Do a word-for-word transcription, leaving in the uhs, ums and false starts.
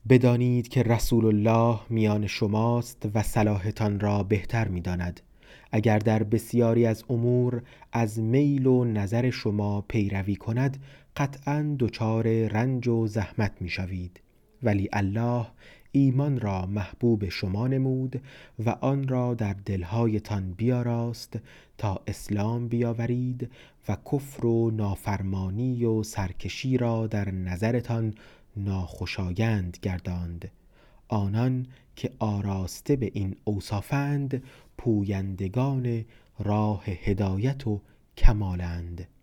بدانید که رسول الله میان شماست و صلاحتان را بهتر می‌داند. اگر در بسیاری از امور از میل و نظر شما پیروی کند قطعاً دچار رنج و زحمت می‌شوید، ولی الله ایمان را محبوب شما نمود و آن را در دلهایتان بیاراست تا اسلام بیاورید و کفر و نافرمانی و سرکشی را در نظرتان ناخوشایند گرداند. آنان که آراسته به این اوصافند پویندگان راه هدایت و کمالند.